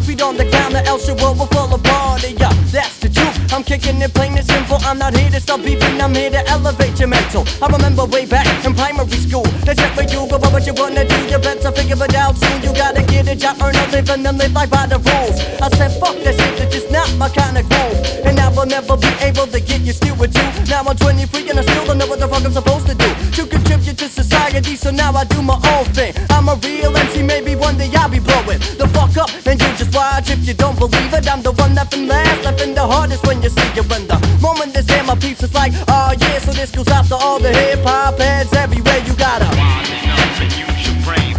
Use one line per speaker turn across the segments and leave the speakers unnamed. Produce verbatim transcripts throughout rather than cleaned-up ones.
feet on the ground, the else your world will fall apart. Yeah, that's the truth. I'm kicking it plain and simple. I'm not here to stop beefing, I'm here to elevate your mental. I remember way back in primary school, they said for you, but what you wanna do, you better figure it out soon. You gotta get a job, earn a living, and live like by the rules. I said fuck that shit, that's just not my kind of groove. And I will never be able to get you still with you. Now I'm twenty-three and I still don't know what the fuck I'm supposed to do to contribute to society, so now I do my own thing. I'm a real M C, maybe one day I'll be blowing the fuck up, and you just watch if you don't believe it. I'm the one laughing last, laughing the hardest when you see it. When the moment is there, my peeps, it's like, oh yeah, so this goes out to all the hip-hop heads everywhere. You gotta widen up and use your brain.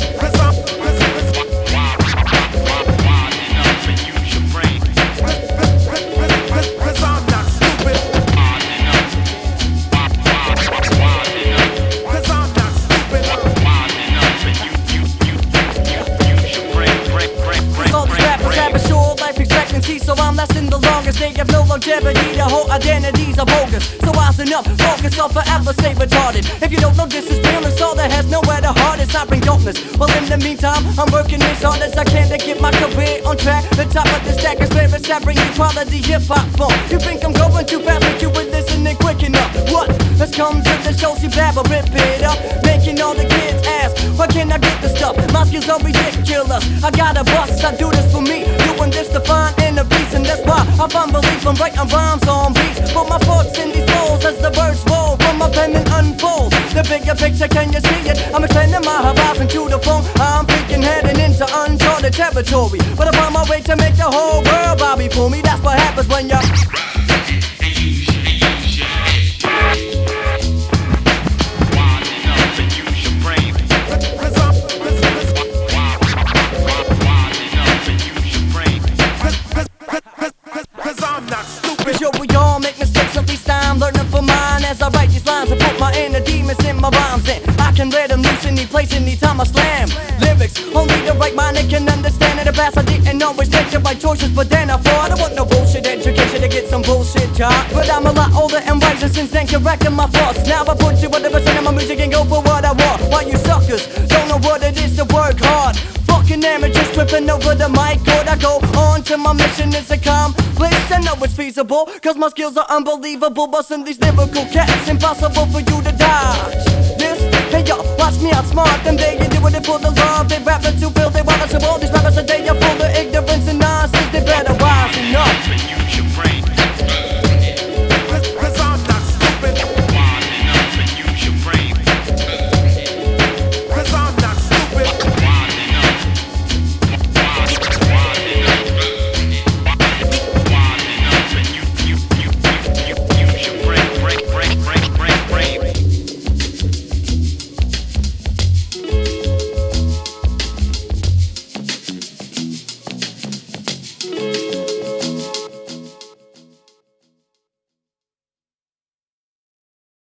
So I'm lasting the longest, they have no longevity, the whole identities are bogus. So wisen up, focus on forever, stay retarded. If you don't know this is real, it's all that has nowhere to heart, it's not bring dopeness. Well in the meantime, I'm working as hard as I can to get my career on track. The top of the stack is spirits that bring equality, hip-hop funk. You think I'm going too fast, but you were listening quick enough. What? Let's come to the show, see Babba rip it up, making all the kids ask, where can I get the stuff? My skills are ridiculous, I got a bust, I do this for me, doing this to find inner peace, and that's why I find relief from writing rhymes on beats. Put my thoughts in these flows as the words roll from my pen and unfold. The bigger picture, can you see it? I'm extending my horizon to the phone. I'm thinking heading into uncharted territory, but I find my way to make the whole world bow before me. That's what happens when you're we all make mistakes, at least I'm learning from mine as I write these lines and put my inner demons in my rhymes. And I can let them loose any place, anytime I slam lyrics. Only the right mind that can understand. In the past I didn't always make the right choices, but then I thought I don't want no bullshit education to get some bullshit job. But I'm a lot older and wiser since then, correcting my thoughts. Now I put you one hundred percent of my music and go for what I want. While you suckers don't know what it is to work hard, fucking amateurs tripping over the mic cord. I go on to my mission, it's accomplished. I know it's feasible, cause my skills are unbelievable. Busting these lyrical cats, impossible for you to dodge this. Hey yo, watch me outsmart them, they ain't doing it for the love. They rapping to feel they want us to all these rappers a day.